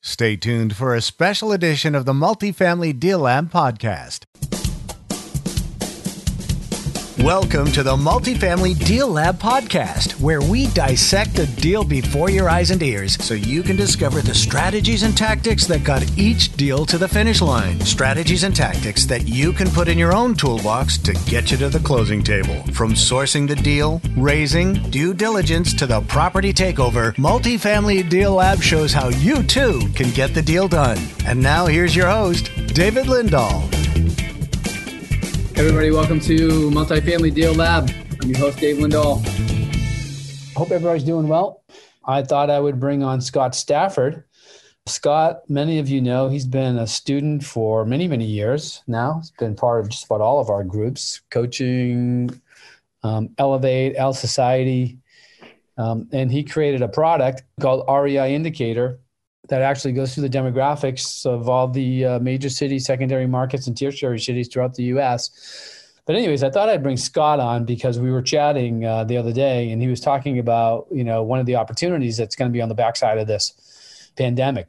Stay tuned for a special edition of the Multifamily Deal Lab podcast. Welcome to the Multifamily Deal Lab podcast, where we dissect a deal before your eyes and ears so you can discover the strategies and tactics that got each deal to the finish line. Strategies and tactics that you can put in your own toolbox to get you to the closing table. From sourcing the deal, raising, due diligence to the property takeover, Multifamily Deal Lab shows how you too can get the deal done. And now here's your host, David Lindahl. Everybody, welcome to Multifamily Deal Lab. I'm your host, Dave Lindahl. Hope everybody's doing well. I thought I would bring on Scott Stafford. Scott, many of you know, he's been a student for many, many years now. He's been part of just about all of our groups, coaching, Elevate, L Society, and he created a product called REI Indicator that actually goes through the demographics of all the major cities, secondary markets, and tertiary cities throughout the U.S. But anyways, I thought I'd bring Scott on because we were chatting the other day, and he was talking about, one of the opportunities that's going to be on the backside of this pandemic.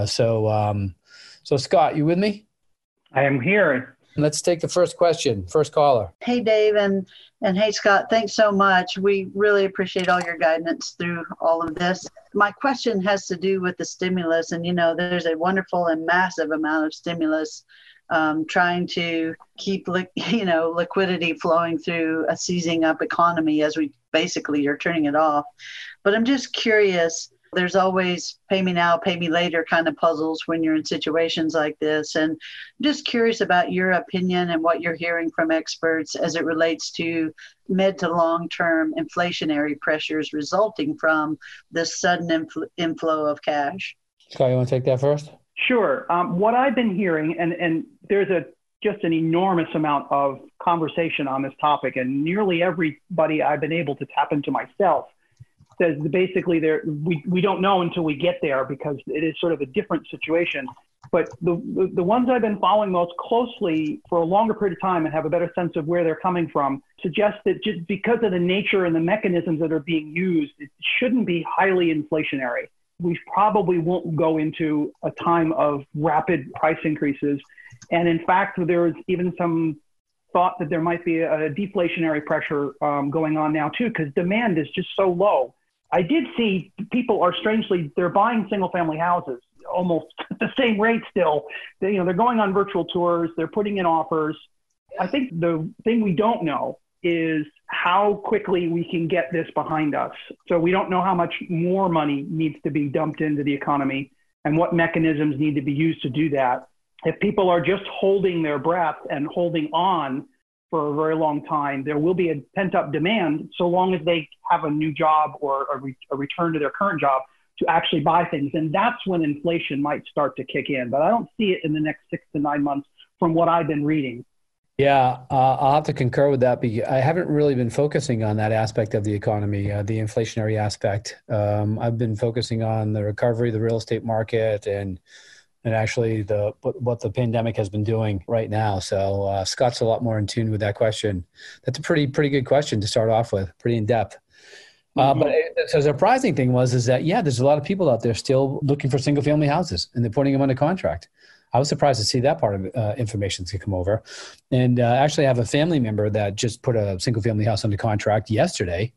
So Scott, you with me? I am here. Let's take the first question. First caller. Hey, Dave, and hey, Scott, thanks so much. We really appreciate all your guidance through all of this. My question has to do with the stimulus. And, there's a wonderful and massive amount of stimulus trying to keep, liquidity flowing through a seizing up economy as we basically are turning it off. But I'm just curious. There's always pay me now, pay me later kind of puzzles when you're in situations like this. And I'm just curious about your opinion and what you're hearing from experts as it relates to mid to long-term inflationary pressures resulting from this sudden inflow of cash. Scott, you want to take that first? Sure. What I've been hearing, and there's just an enormous amount of conversation on this topic, and nearly everybody I've been able to tap into myself says basically we don't know until we get there because it is sort of a different situation. But the ones I've been following most closely for a longer period of time and have a better sense of where they're coming from suggest that just because of the nature and the mechanisms that are being used, it shouldn't be highly inflationary. We probably won't go into a time of rapid price increases. And in fact, there's even some thought that there might be a deflationary pressure going on now too, because demand is just so low. I did see people are they're buying single family houses almost at the same rate still. They're going on virtual tours, they're putting in offers. I think the thing we don't know is how quickly we can get this behind us. So we don't know how much more money needs to be dumped into the economy and what mechanisms need to be used to do that. If people are just holding their breath and holding on for a very long time, there will be a pent-up demand so long as they have a new job or a return to their current job to actually buy things. And that's when inflation might start to kick in. But I don't see it in the next 6 to 9 months from what I've been reading. Yeah, I'll have to concur with that because I haven't really been focusing on that aspect of the economy, the inflationary aspect. I've been focusing on the recovery of the real estate market and actually what the pandemic has been doing right now. So Scott's a lot more in tune with that question. That's a pretty good question to start off with, pretty in depth. But the surprising thing is that, there's a lot of people out there still looking for single family houses and they're putting them under contract. I was surprised to see that part of information to come over. And actually I have a family member that just put a single family house under contract yesterday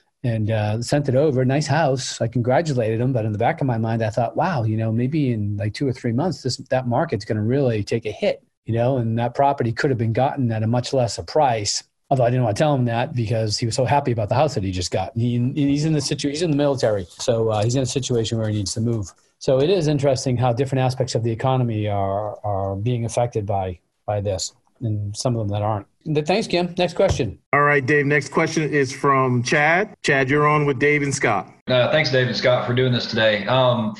and sent it over. Nice house. I congratulated him. But in the back of my mind, I thought, wow, maybe in like 2 or 3 months, that market's going to really take a hit, and that property could have been gotten at a much lesser price. Although I didn't want to tell him that because he was so happy about the house that he just got. He's in the military. So he's in a situation where he needs to move. So it is interesting how different aspects of the economy are being affected by this, and some of them that aren't. Thanks, Kim. Next question. All right, Dave. Next question is from Chad. Chad, you're on with Dave and Scott. Thanks, Dave and Scott, for doing this today. I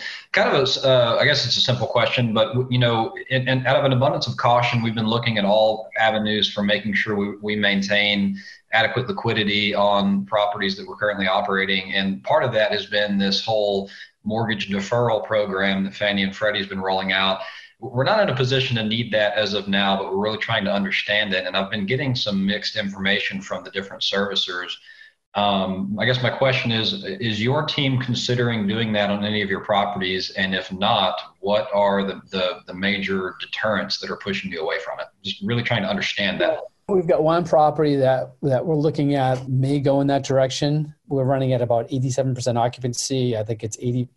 guess it's a simple question, but, and out of an abundance of caution, we've been looking at all avenues for making sure we maintain adequate liquidity on properties that we're currently operating. And part of that has been this whole mortgage deferral program that Fannie and Freddie has been rolling out. We're not in a position to need that as of now, but we're really trying to understand it. And I've been getting some mixed information from the different servicers. I guess my question is your team considering doing that on any of your properties? And if not, what are the major deterrents that are pushing you away from it? Just really trying to understand that. We've got one property that we're looking at may go in that direction. We're running at about 87% occupancy. I think it's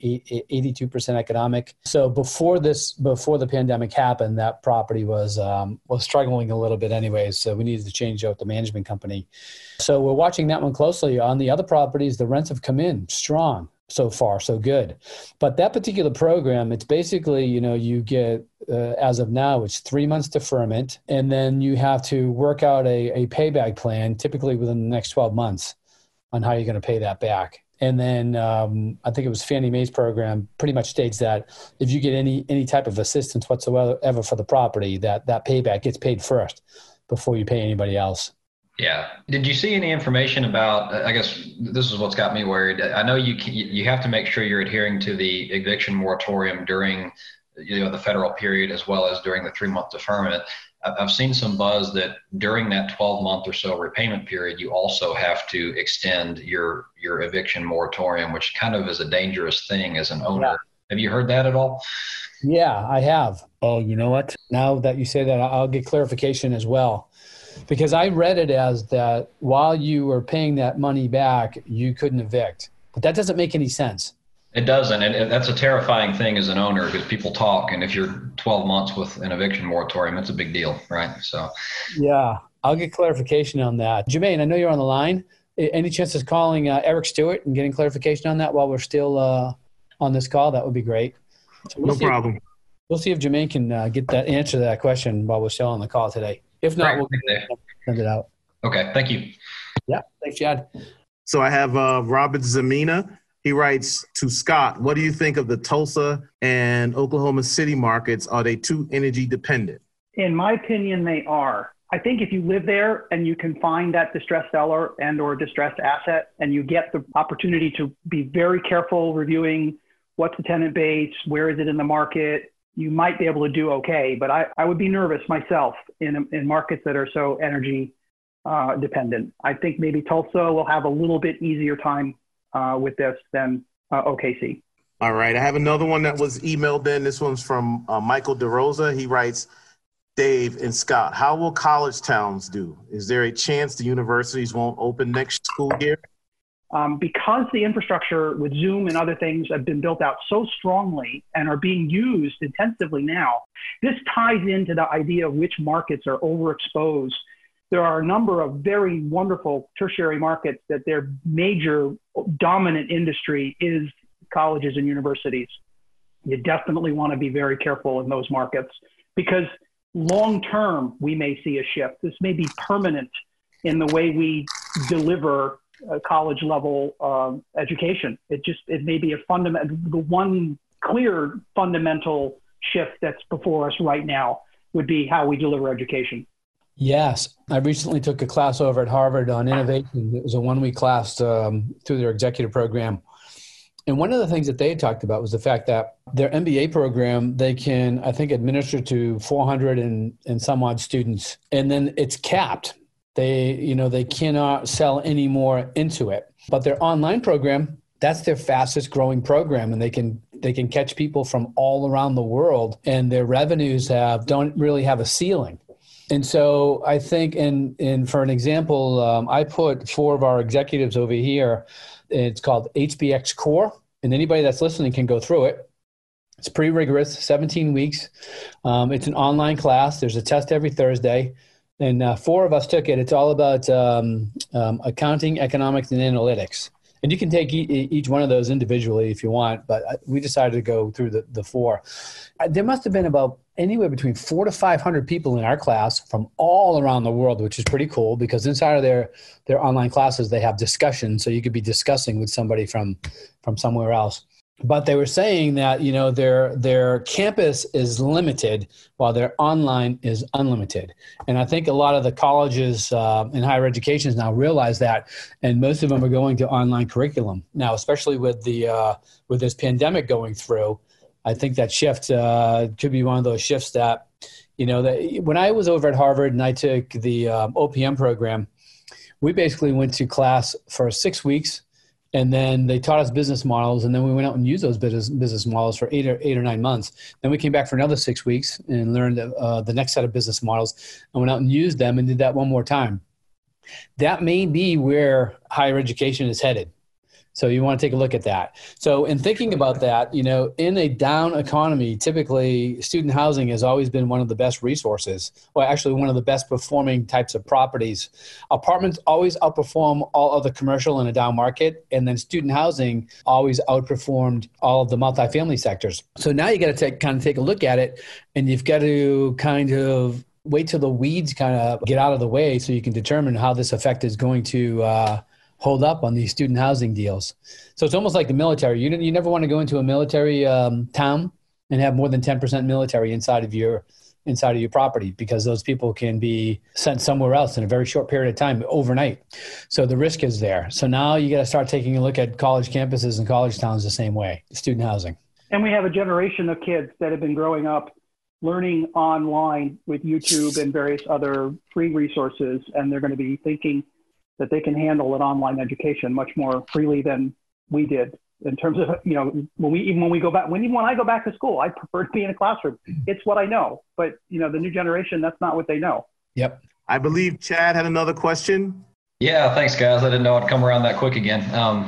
82% economic. So before the pandemic happened, that property was struggling a little bit anyways. So we needed to change out the management company. So we're watching that one closely. On the other properties, the rents have come in strong. So far, so good. But that particular program, it's basically, you get, as of now, it's 3 months deferment, and then you have to work out a payback plan, typically within the next 12 months, on how you're going to pay that back. And then I think it was Fannie Mae's program pretty much states that if you get any type of assistance whatsoever for the property, that payback gets paid first before you pay anybody else. Yeah. Did you see any information about, I guess this is what's got me worried. I know you have to make sure you're adhering to the eviction moratorium during, the federal period, as well as during the 3-month deferment. I've seen some buzz that during that 12-month or so repayment period, you also have to extend your eviction moratorium, which kind of is a dangerous thing as an owner. Yeah. Have you heard that at all? Yeah, I have. Oh, you know what? Now that you say that, I'll get clarification as well. Because I read it as that while you were paying that money back, you couldn't evict. But that doesn't make any sense. It doesn't. And that's a terrifying thing as an owner, because people talk. And if you're 12 months with an eviction moratorium, it's a big deal, right? So, yeah, I'll get clarification on that. Jermaine, I know you're on the line. Any chance of calling Eric Stewart and getting clarification on that while we're still on this call? That would be great. So no problem. We'll see if Jermaine can get that answer to that question while we're still on the call today. If not, we'll send it out. Okay, thank you. Yeah, thanks, Chad. So I have Robert Zamina. He writes to Scott, what do you think of the Tulsa and Oklahoma City markets? Are they too energy dependent? In my opinion, they are. I think if you live there and you can find that distressed seller and or distressed asset, and you get the opportunity to be very careful reviewing what's the tenant base, where is it in the market, you might be able to do okay. But I would be nervous myself in markets that are so energy dependent. I think maybe Tulsa will have a little bit easier time with this than OKC. All right. I have another one that was emailed in. This one's from Michael DeRosa. He writes, Dave and Scott, how will college towns do? Is there a chance the universities won't open next school year? Because the infrastructure with Zoom and other things have been built out so strongly and are being used intensively now, this ties into the idea of which markets are overexposed. There are a number of very wonderful tertiary markets that their major dominant industry is colleges and universities. You definitely want to be very careful in those markets, because long-term, we may see a shift. This may be permanent in the way we deliver college level education. It may be the one clear fundamental shift that's before us right now would be how we deliver education. Yes. I recently took a class over at Harvard on innovation. It was a 1-week class through their executive program. And one of the things that they talked about was the fact that their MBA program, they can, I think, administer to 400 and some odd students. And then it's capped. They cannot sell any more into it. But their online program, that's their fastest growing program. And they can catch people from all around the world. And their revenues don't really have a ceiling. And so I think, and for an example, I put 4 of our executives over here. It's called HBX Core, and anybody that's listening can go through it. It's pretty rigorous, 17 weeks. It's an online class. There's a test every Thursday, and 4 of us took it. It's all about accounting, economics, and analytics. And you can take each one of those individually if you want, but we decided to go through the 4. There must have been about anywhere between 400 to 500 people in our class from all around the world, which is pretty cool, because inside of their online classes, they have discussions. So you could be discussing with somebody from somewhere else. But they were saying that, their campus is limited while their online is unlimited. And I think a lot of the colleges in higher education now realize that, and most of them are going to online curriculum. Now, especially with this pandemic going through, I think that shift could be one of those shifts that when I was over at Harvard and I took the OPM program, We basically went to class for 6 weeks, and then they taught us business models, and then we went out and used those business models for eight or 9 months. Then we came back for another 6 weeks and learned the next set of business models, and went out and used them and did that one more time. That may be where higher education is headed. So you want to take a look at that. So in thinking about that, you know, in a down economy, typically student housing has always been one of the best resources, or actually one of the best performing types of properties. Apartments always outperform all other commercial in a down market, and then student housing always outperformed all of the multifamily sectors. So now you got to take a look at it, and you've got to kind of wait till the weeds kind of get out of the way so you can determine how this effect is going to hold up on these student housing deals. So it's almost like the military. You never want to go into a military town and have more than 10% military inside of your property, because those people can be sent somewhere else in a very short period of time, overnight. So the risk is there. So now you got to start taking a look at college campuses and college towns the same way, student housing. And we have a generation of kids that have been growing up learning online with YouTube and various other free resources, and they're going to be thinking that they can handle an online education much more freely than we did. In terms of, you know, when I go back to school, I prefer to be in a classroom. It's what I know. But, you know, the new generation, that's not what they know. Yep. I believe Chad had another question. Yeah, thanks, guys. I didn't know I'd come around that quick again.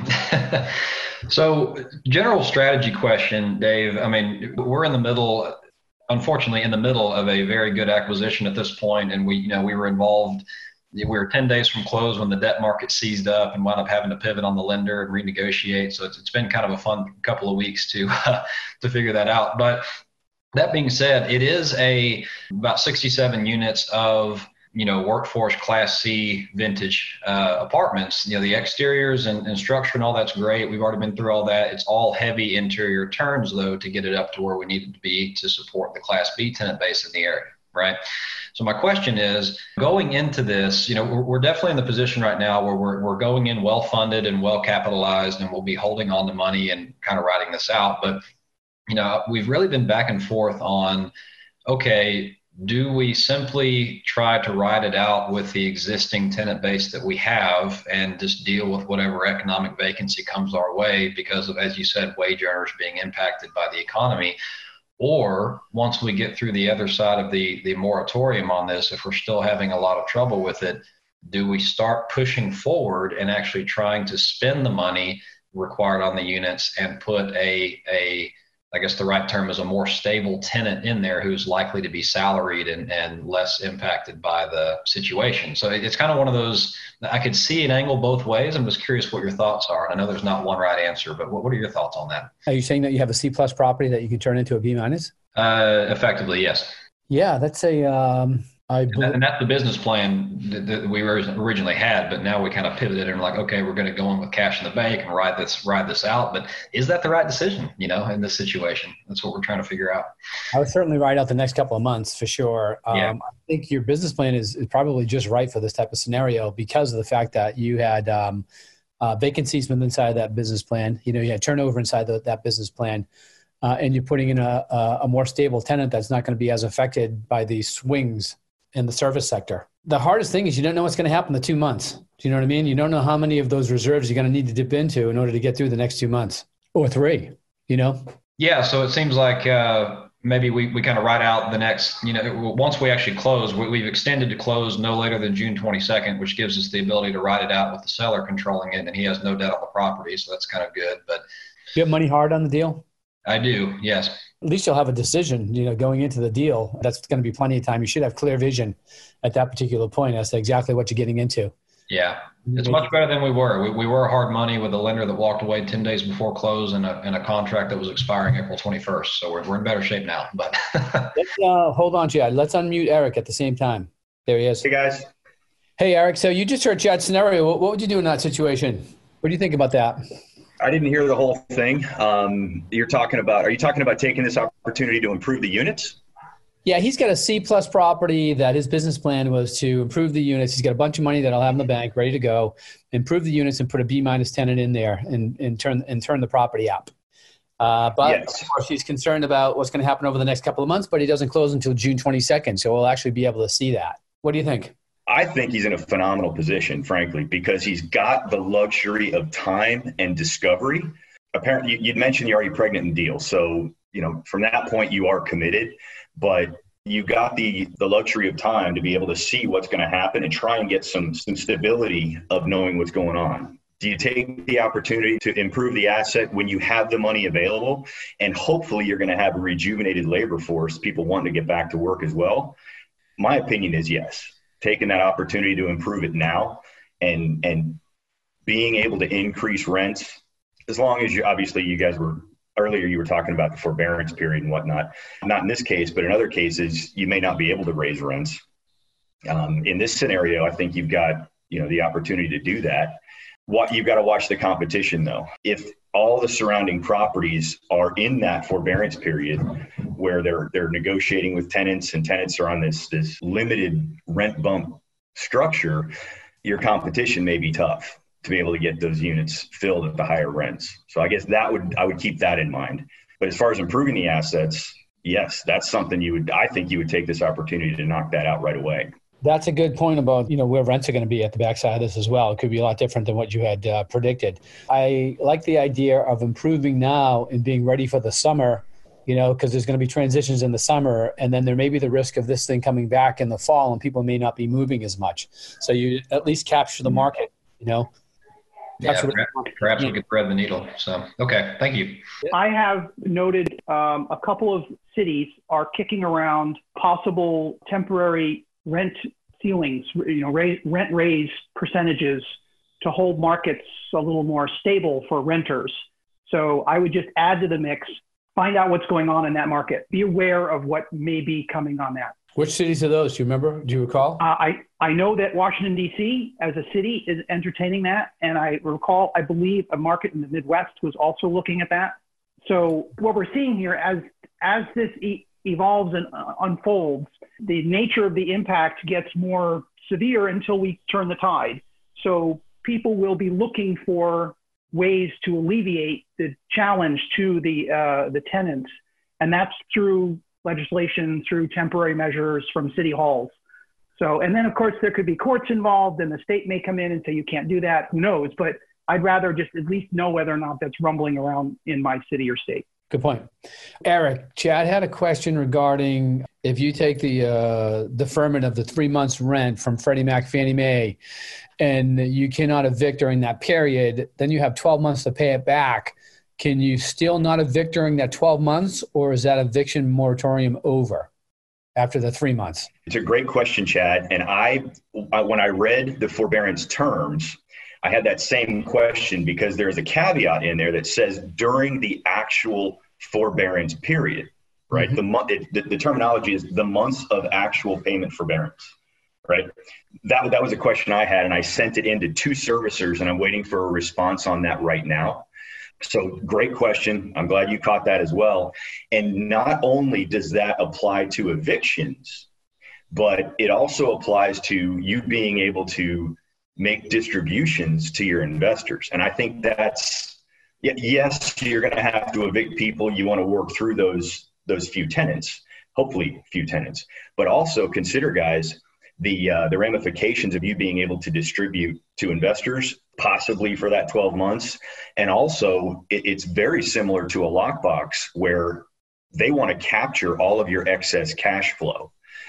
So general strategy question, Dave. I mean, we're unfortunately in the middle of a very good acquisition at this point, and we were involved. We were 10 days from close when the debt market seized up and wound up having to pivot on the lender and renegotiate. So it's been kind of a fun couple of weeks to figure that out. But that being said, it is about 67 units of, you know, workforce Class C vintage apartments. You know, the exteriors and structure and all that's great. We've already been through all that. It's all heavy interior turns, though, to get it up to where we need it to be to support the Class B tenant base in the area, right? So my question is, going into this, you know, we're definitely in the position right now where we're going in well funded and well capitalized, and we'll be holding on to money and kind of riding this out. But, you know, we've really been back and forth on, okay, do we simply try to ride it out with the existing tenant base that we have and just deal with whatever economic vacancy comes our way because of, as you said, wage earners being impacted by the economy? Or once we get through the other side of the moratorium on this, if we're still having a lot of trouble with it, do we start pushing forward and actually trying to spend the money required on the units and put I guess the right term is a more stable tenant in there who's likely to be salaried and less impacted by the situation? So it's kind of one of those, I could see an angle both ways. I'm just curious what your thoughts are. I know there's not one right answer, but what are your thoughts on that? Are you saying that you have a C+ property that you can turn into a B-? Effectively, yes. Yeah, that's and that's the business plan that we originally had, but now we kind of pivoted and like, okay, we're going to go in with cash in the bank and ride this out. But is that the right decision, you know, in this situation? That's what we're trying to figure out. I would certainly ride out the next couple of months for sure. Yeah. I think your business plan is probably just right for this type of scenario because of the fact that you had vacancies within inside that business plan. You know, you had turnover inside that business plan. And you're putting in a more stable tenant that's not going to be as affected by these swings in the service sector. The hardest thing is you don't know what's going to happen in the 2 months. Do you know what I mean? You don't know how many of those reserves you're going to need to dip into in order to get through the next 2 months or 3, you know? Yeah. So it seems like maybe we kind of ride out the next, you know, once we actually close, we've extended to close no later than June 22nd, which gives us the ability to ride it out with the seller controlling it. And he has no debt on the property. So that's kind of good. But you have money hard on the deal? I do. Yes. At least you'll have a decision, you know, going into the deal. That's going to be plenty of time. You should have clear vision at that particular point as to exactly what you're getting into. Yeah. It's much better than we were. We were hard money with a lender that walked away 10 days before close and a contract that was expiring April 21st. So we're in better shape now. But let's, hold on, Chad. Let's unmute Eric at the same time. There he is. Hey, guys. Hey, Eric. So you just heard Chad's scenario. What would you do in that situation? What do you think about that? I didn't hear the whole thing. Are you talking about taking this opportunity to improve the units? Yeah, he's got a C+ property that his business plan was to improve the units. He's got a bunch of money that I'll have in the bank ready to go, improve the units and put a B- tenant in there and turn the property up. But yes, of course, he's concerned about what's going to happen over the next couple of months, but he doesn't close until June 22nd. So we'll actually be able to see that. What do you think? I think he's in a phenomenal position, frankly, because he's got the luxury of time and discovery. Apparently, you'd mentioned you're already pregnant in deal. So, from that point, you are committed, but you got the luxury of time to be able to see what's going to happen and try and get some stability of knowing what's going on. Do you take the opportunity to improve the asset when you have the money available? And hopefully you're going to have a rejuvenated labor force, people wanting to get back to work as well. My opinion is yes. Taking that opportunity to improve it now and being able to increase rents, as long as you guys were earlier, you were talking about the forbearance period and whatnot. Not in this case, but in other cases, you may not be able to raise rents. In this scenario, I think you've got, the opportunity to do that. You've got to watch the competition though. If all the surrounding properties are in that forbearance period where they're negotiating with tenants and tenants are on this limited rent bump structure, your competition may be tough to be able to get those units filled at the higher rents. So I guess I would keep that in mind. But as far as improving the assets, yes, that's something I think you would take this opportunity to knock that out right away. That's a good point about, where rents are going to be at the backside of this as well. It could be a lot different than what you had predicted. I like the idea of improving now and being ready for the summer, because there's going to be transitions in the summer, and then there may be the risk of this thing coming back in the fall and people may not be moving as much. So you at least capture the market, Perhaps we could thread the needle. So, okay, thank you. I have noted a couple of cities are kicking around possible temporary rent ceilings, rent raise percentages to hold markets a little more stable for renters. So I would just add to the mix, find out what's going on in that market. Be aware of what may be coming on that. Which cities are those? Do you remember? Do you recall? I know that Washington, D.C. as a city is entertaining that. And I believe a market in the Midwest was also looking at that. So what we're seeing here as this evolves and unfolds, the nature of the impact gets more severe until we turn the tide. So people will be looking for ways to alleviate the challenge to the tenants, and that's through legislation, through temporary measures from city halls. So, and then of course there could be courts involved, and the state may come in and say you can't do that. Who knows? But I'd rather just at least know whether or not that's rumbling around in my city or state. Good point. Eric, Chad had a question regarding if you take the deferment of the 3 months rent from Freddie Mac, Fannie Mae, and you cannot evict during that period, then you have 12 months to pay it back. Can you still not evict during that 12 months, or is that eviction moratorium over after the 3 months? It's a great question, Chad. And when I read the forbearance terms, I had that same question because there's a caveat in there that says during the actual forbearance period, right? Mm-hmm. The terminology is the months of actual payment forbearance, right? That was a question I had, and I sent it into 2 servicers, and I'm waiting for a response on that right now. So great question. I'm glad you caught that as well. And not only does that apply to evictions, but it also applies to you being able to make distributions to your investors. And I think that's, yes, you're going to have to evict people. You want to work through those few tenants, hopefully few tenants, but also consider, guys, the ramifications of you being able to distribute to investors, possibly for that 12 months. And also it's very similar to a lockbox where they want to capture all of your excess cash flow.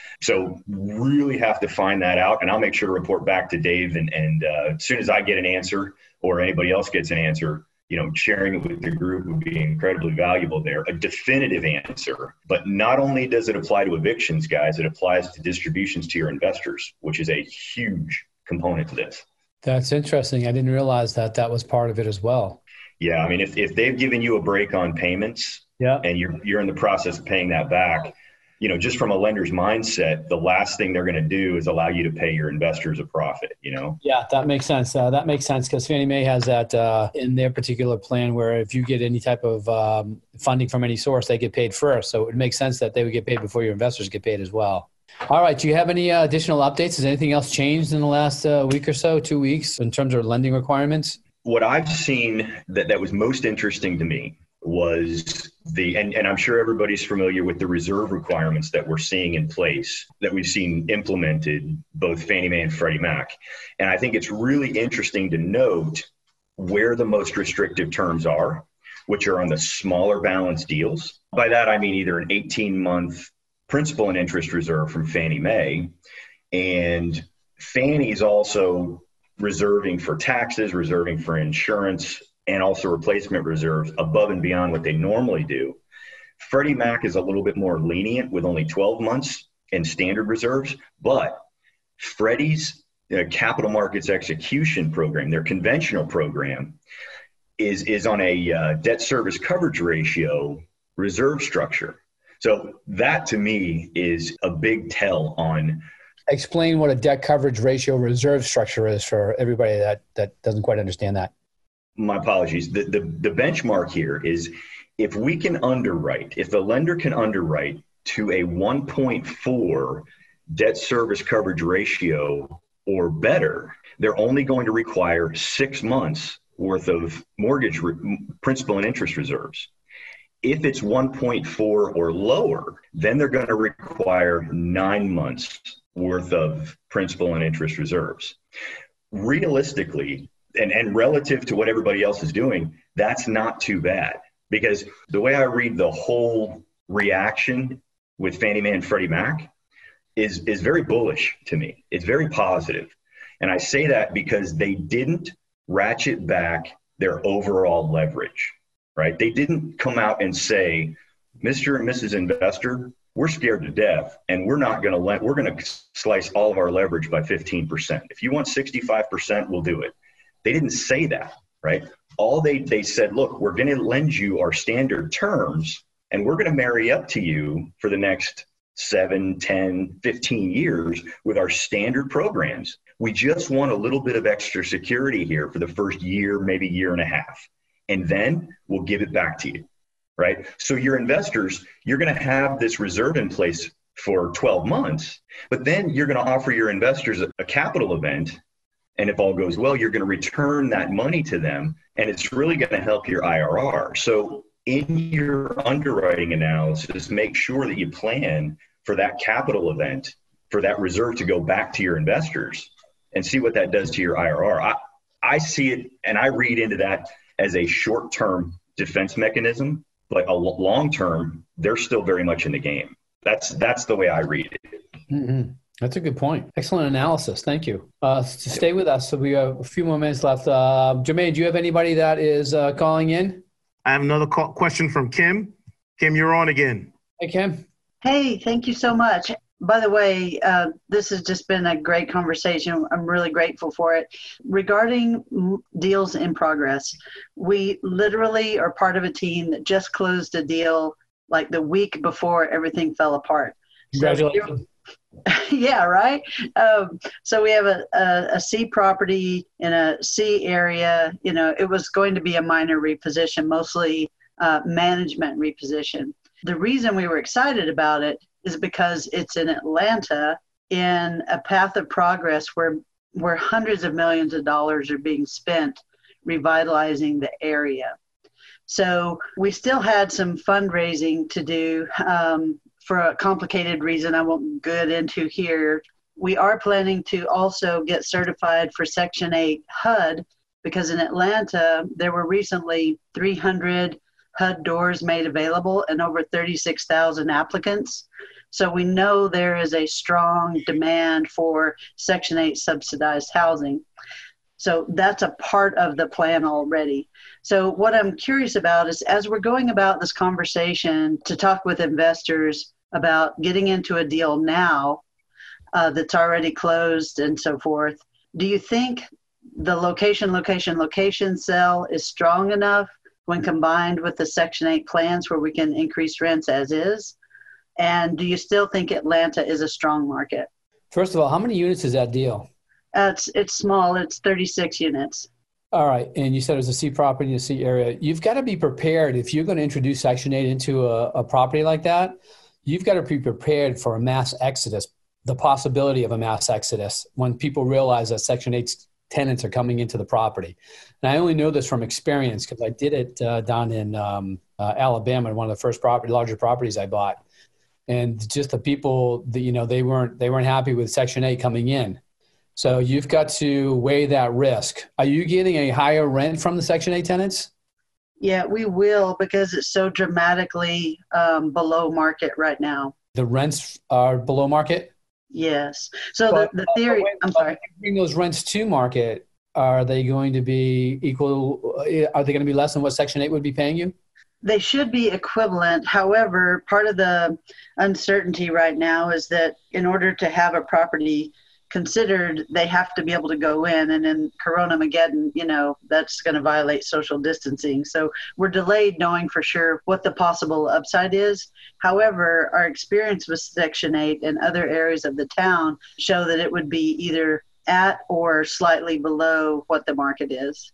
So really have to find that out, and I'll make sure to report back to Dave. And as soon as I get an answer or anybody else gets an answer, sharing it with the group would be incredibly valuable there. A definitive answer. But not only does it apply to evictions, guys, it applies to distributions to your investors, which is a huge component to this. That's interesting. I didn't realize that was part of it as well. Yeah, I mean, if they've given you a break on payments, and you're in the process of paying that back, just from a lender's mindset, the last thing they're going to do is allow you to pay your investors a profit, Yeah, that makes sense. That makes sense because Fannie Mae has that in their particular plan where if you get any type of funding from any source, they get paid first. So it makes sense that they would get paid before your investors get paid as well. All right. Do you have any additional updates? Has anything else changed in the last week or so, 2 weeks, in terms of lending requirements? What I've seen that was most interesting to me was and I'm sure everybody's familiar with the reserve requirements that we're seeing in place, that we've seen implemented, both Fannie Mae and Freddie Mac. And I think it's really interesting to note where the most restrictive terms are, which are on the smaller balance deals. By that, I mean either an 18-month principal and interest reserve from Fannie Mae, and Fannie's also reserving for taxes, reserving for insurance, and also replacement reserves above and beyond what they normally do. Freddie Mac is a little bit more lenient with only 12 months in standard reserves, but Freddie's capital markets execution program, their conventional program, is on a debt service coverage ratio reserve structure. So that to me is a big tell on. Explain what a debt coverage ratio reserve structure is for everybody that doesn't quite understand that. My apologies. The benchmark here is if the lender can underwrite to a 1.4 debt service coverage ratio or better, they're only going to require 6 months worth of mortgage principal and interest reserves. If it's 1.4 or lower, then they're going to require 9 months worth of principal and interest reserves. Realistically, and relative to what everybody else is doing, that's not too bad, because the way I read the whole reaction with Fannie Mae and Freddie Mac is very bullish to me. It's very positive. And I say that because they didn't ratchet back their overall leverage, right? They didn't come out and say, Mr. and Mrs. Investor, we're scared to death, and we're going to slice all of our leverage by 15%. If you want 65%, we'll do it. They didn't say that, right? All they said, look, we're going to lend you our standard terms, and we're going to marry up to you for the next 7, 10, 15 years with our standard programs. We just want a little bit of extra security here for the first year, maybe year and a half, and then we'll give it back to you, right? So your investors, you're going to have this reserve in place for 12 months, but then you're going to offer your investors a capital event. And if all goes well, you're going to return that money to them, and it's really going to help your IRR. So in your underwriting analysis, make sure that you plan for that capital event, for that reserve to go back to your investors, and see what that does to your IRR. I see it, and I read into that as a short-term defense mechanism, but a long-term, they're still very much in the game. That's the way I read it. Mm-hmm. That's a good point. Excellent analysis. Thank you. Stay with us. So we have a few more minutes left. Jermaine, do you have anybody that is calling in? I have another question from Kim. Kim, you're on again. Hey, Kim. Hey, thank you so much. By the way, this has just been a great conversation. I'm really grateful for it. Regarding deals in progress, we literally are part of a team that just closed a deal like the week before everything fell apart. Congratulations. So, yeah, right. So we have a C property in a C area. You know, it was going to be a minor reposition, mostly management reposition. The reason we were excited about it is because it's in Atlanta, in a path of progress where hundreds of millions of dollars are being spent revitalizing the area. So we still had some fundraising to do. For a complicated reason I won't get into here. We are planning to also get certified for Section 8 HUD, because in Atlanta, there were recently 300 HUD doors made available and over 36,000 applicants. So we know there is a strong demand for Section 8 subsidized housing. So that's a part of the plan already. So what I'm curious about is, as we're going about this conversation to talk with investors about getting into a deal now that's already closed and so forth, do you think the location sell is strong enough when combined with the Section 8 plans where we can increase rents as is? And do you still think Atlanta is a strong market? First of all, how many units is that deal? It's small. It's 36 units. All right. And you said it was a C property in a C area. You've got to be prepared. If you're going to introduce Section 8 into a property like that, you've got to be prepared for a mass exodus, the possibility of a mass exodus when people realize that Section 8 tenants are coming into the property. And I only know this from experience because I did it down in Alabama, one of the first larger properties I bought. And just the people that, they weren't happy with Section 8 coming in. So you've got to weigh that risk. Are you getting a higher rent from the Section 8 tenants? Yeah, we will, because it's so dramatically below market right now. The rents are below market? Yes. So the theory, I'm sorry. Bring those rents to market, are they going to be equal? Are they going to be less than what Section 8 would be paying you? They should be equivalent. However, part of the uncertainty right now is that in order to have a property considered, they have to be able to go in, and in Corona-mageddon, that's going to violate social distancing. So we're delayed knowing for sure what the possible upside is. However, our experience with Section 8 and other areas of the town show that it would be either at or slightly below what the market is.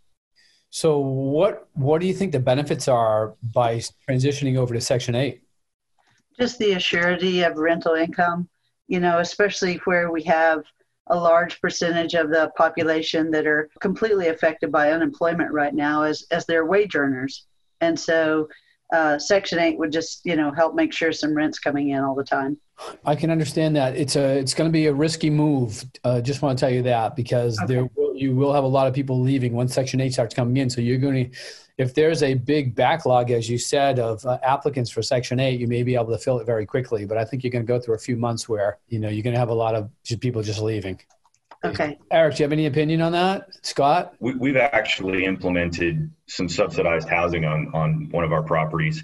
So what do you think the benefits are by transitioning over to Section 8? Just the assurity of rental income, especially where we have a large percentage of the population that are completely affected by unemployment right now as they're wage earners. And so Section 8 would just, help make sure some rent's coming in all the time. I can understand that. It's going to be a risky move. Just want to tell you that, because you will have a lot of people leaving once Section 8 starts coming in. So you're going to, if there's a big backlog, as you said, of applicants for Section 8, you may be able to fill it very quickly. But I think you're going to go through a few months where, you're going to have a lot of people just leaving. Okay. Eric, do you have any opinion on that? Scott? We've actually implemented some subsidized housing on one of our properties,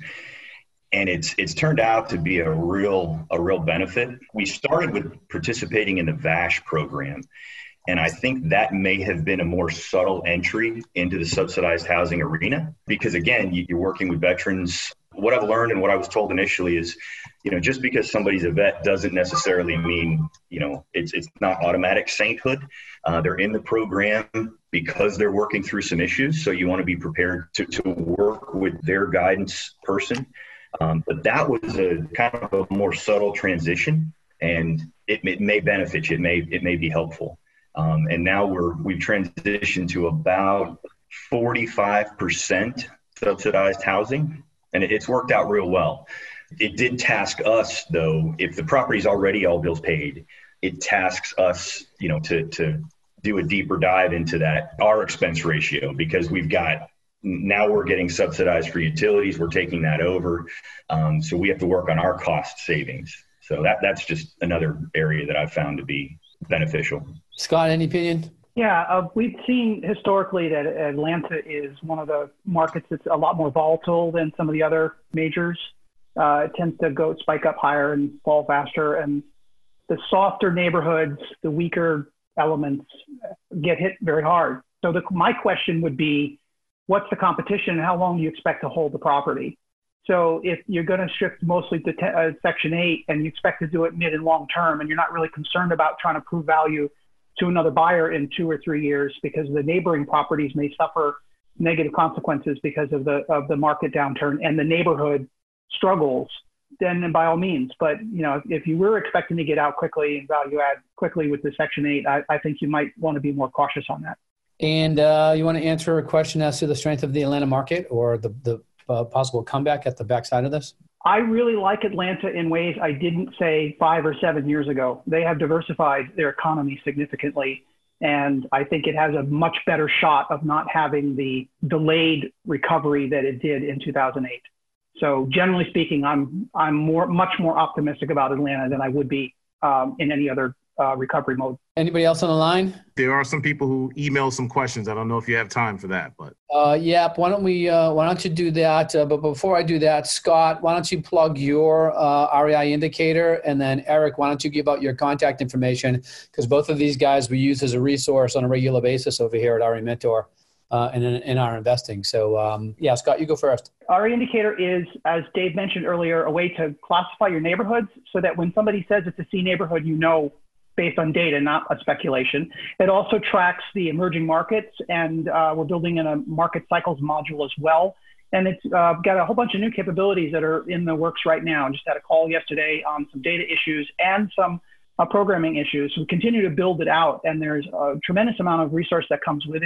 and it's turned out to be a real benefit. We started with participating in the VASH program, and I think that may have been a more subtle entry into the subsidized housing arena, because again, you're working with veterans. What I've learned and what I was told initially is, just because somebody's a vet doesn't necessarily mean, it's not automatic sainthood. They're in the program because they're working through some issues. So you want to be prepared to work with their guidance person. But that was a kind of a more subtle transition, and it may benefit you. It may be helpful. And now we've transitioned to about 45% subsidized housing, and it's worked out real well. It did task us, though, if the property's already all bills paid, it tasks us, to do a deeper dive into our expense ratio, because now we're getting subsidized for utilities. We're taking that over. So we have to work on our cost savings. So that's just another area that I've found to be beneficial. Scott, any opinion? Yeah, we've seen historically that Atlanta is one of the markets that's a lot more volatile than some of the other majors. It tends to spike up higher and fall faster. And the softer neighborhoods, the weaker elements get hit very hard. So my question would be, what's the competition and how long do you expect to hold the property? So if you're going to shift mostly to Section 8 and you expect to do it mid and long term, and you're not really concerned about trying to prove value to another buyer in 2 or 3 years because the neighboring properties may suffer negative consequences because of the market downturn and the neighborhood struggles, then by all means. But if you were expecting to get out quickly and value add quickly with the Section 8, I think you might want to be more cautious on that. And you want to answer a question as to the strength of the Atlanta market or the possible comeback at the backside of this? I really like Atlanta in ways I didn't say 5 or 7 years ago. They have diversified their economy significantly, and I think it has a much better shot of not having the delayed recovery that it did in 2008. So generally speaking, I'm much more optimistic about Atlanta than I would be in any other recovery mode. Anybody else on the line? There are some people who email some questions. I don't know if you have time for that, but yeah. Why don't you do that? But before I do that, Scott, why don't you plug your REI indicator, and then Eric, why don't you give out your contact information, because both of these guys we use as a resource on a regular basis over here at RE Mentor and in our investing. So yeah, Scott, you go first. RE indicator is, as Dave mentioned earlier, a way to classify your neighborhoods so that when somebody says it's a C neighborhood, based on data, not a speculation. It also tracks the emerging markets, and we're building in a market cycles module as well. And it's got a whole bunch of new capabilities that are in the works right now. Just had a call yesterday on some data issues and some programming issues. We continue to build it out, and there's a tremendous amount of resource that comes with it.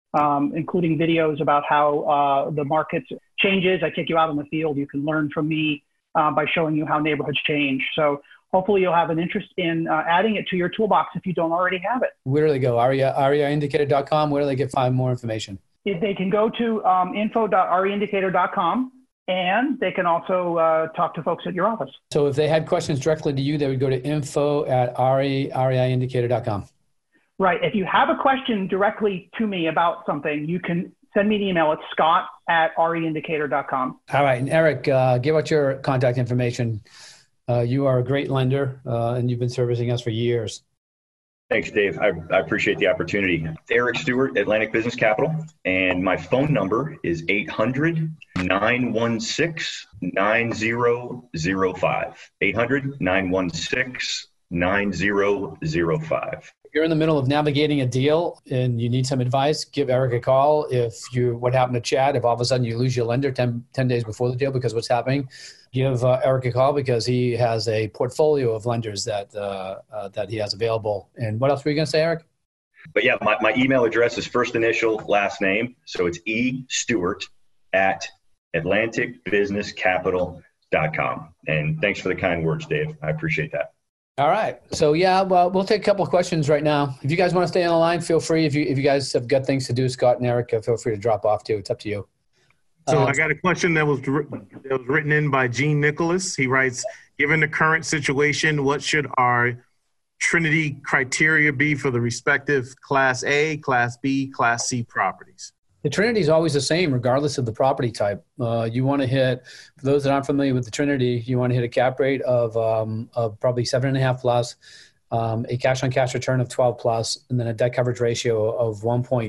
including videos about how the market changes. I take you out in the field. You can learn from me by showing you how neighborhoods change. So hopefully you'll have an interest in adding it to your toolbox if you don't already have it. Where do they go? ariaindicator.com. Where do they find more information? They can go to info.ariaindicator.com, and they can also talk to folks at your office. So if they had questions directly to you, they would go to info@ariaindicator.com. Right. If you have a question directly to me about something, you can send me an email at scott@ariaindicator.com. All right. And Eric, give out your contact information. You are a great lender, and you've been servicing us for years. Thanks, Dave. I appreciate the opportunity. Eric Stewart, Atlantic Business Capital, and my phone number is 800-916-9005. 800-916-9005. If you're in the middle of navigating a deal and you need some advice, give Eric a call. What happened to Chad, if all of a sudden you lose your lender 10 days before the deal because what's happening, give Eric a call because he has a portfolio of lenders that he has available. And what else were you going to say, Eric? But yeah, my email address is first initial, last name. So it's estewart@atlanticbusinesscapital.com. And thanks for the kind words, Dave. I appreciate that. All right. So yeah, well, we'll take a couple of questions right now. If you guys want to stay on the line, feel free. If you guys have got things to do, Scott and Eric, feel free to drop off too. It's up to you. So I got a question that was written in by Gene Nicholas. He writes, given the current situation, what should our Trinity criteria be for the respective Class A, Class B, Class C properties? The Trinity is always the same, regardless of the property type. You want to hit, for those that aren't familiar with the Trinity, you want to hit a cap rate of probably 7.5 plus, a cash on cash return of 12 plus, and then a debt coverage ratio of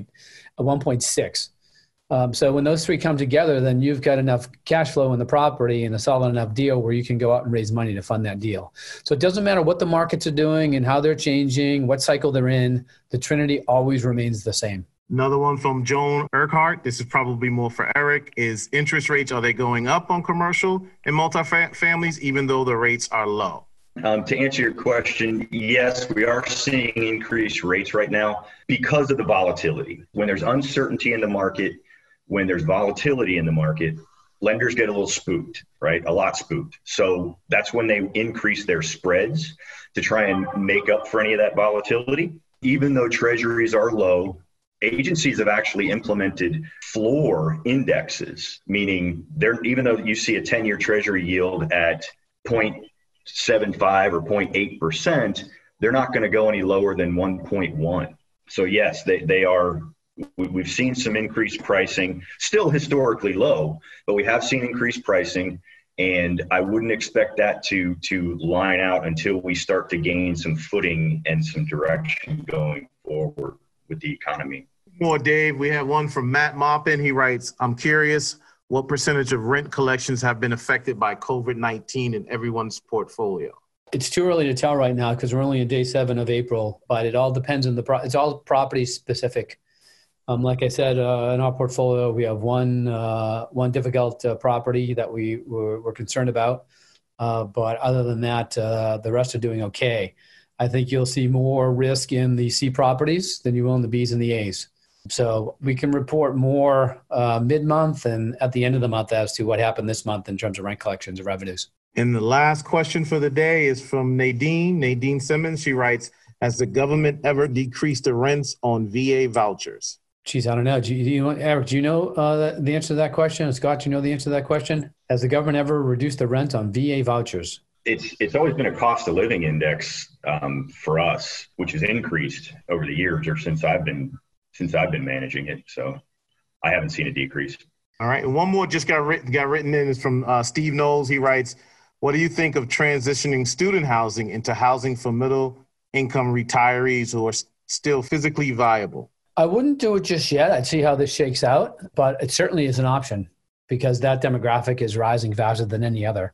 1.6. So when those three come together, then you've got enough cash flow in the property and a solid enough deal where you can go out and raise money to fund that deal. So it doesn't matter what the markets are doing and how they're changing, what cycle they're in, the Trinity always remains the same. Another one from Joan Urquhart. This is probably more for Eric. Is interest rates, are they going up on commercial and multifamilies, even though the rates are low? To answer your question, yes, we are seeing increased rates right now because of the volatility. When there's uncertainty in the market, when there's volatility in the market, lenders get a little spooked, right? A lot spooked. So that's when they increase their spreads to try and make up for any of that volatility. Even though treasuries are low, agencies have actually implemented floor indexes, meaning even though you see a 10-year treasury yield at 0.75 or 0.8%, they're not going to go any lower than 1.1. So yes, they are. We've seen some increased pricing, still historically low, but we have seen increased pricing, and I wouldn't expect that to line out until we start to gain some footing and some direction going forward with the economy. More, Dave. We have one from Matt Maupin. He writes, I'm curious, what percentage of rent collections have been affected by COVID-19 in everyone's portfolio? It's too early to tell right now because we're only in day 7 of April, but it all depends on it's all property specific. Like I said, in our portfolio, we have one difficult property that we're concerned about. But other than that, the rest are doing okay. I think you'll see more risk in the C properties than you will in the Bs and the As. So we can report more mid-month and at the end of the month as to what happened this month in terms of rent collections and revenues. And the last question for the day is from Nadine Simmons. She writes, has the government ever decreased the rents on VA vouchers? Geez, I don't know. Eric, do you know the answer to that question? Scott, do you know the answer to that question? Has the government ever reduced the rent on VA vouchers? It's always been a cost of living index for us, which has increased over the years or since I've been managing it. So I haven't seen a decrease. All right. And one more just got written in is from Steve Knowles. He writes, what do you think of transitioning student housing into housing for middle income retirees who are still physically viable? I wouldn't do it just yet. I'd see how this shakes out, but it certainly is an option because that demographic is rising faster than any other.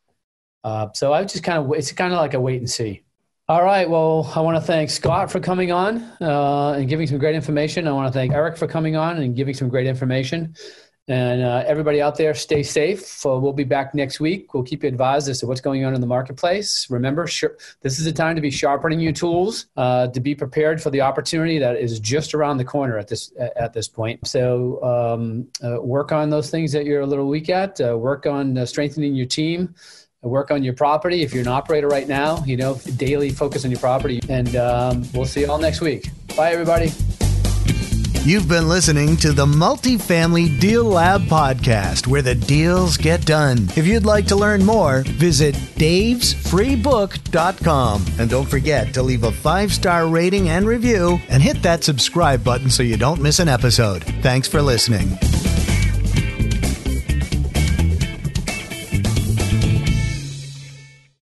So I just it's kind of like a wait and see. All right. Well, I want to thank Scott for coming on and giving some great information. I want to thank Eric for coming on and giving some great information. And everybody out there, stay safe. We'll be back next week. We'll keep you advised as to what's going on in the marketplace. Remember, this is the time to be sharpening your tools, to be prepared for the opportunity that is just around the corner at this point. So work on those things that you're a little weak at. Work on strengthening your team. Work on your property. If you're an operator right now, daily focus on your property. And we'll see you all next week. Bye, everybody. You've been listening to the Multifamily Deal Lab podcast, where the deals get done. If you'd like to learn more, visit davesfreebook.com. And don't forget to leave a 5-star rating and review, and hit that subscribe button so you don't miss an episode. Thanks for listening.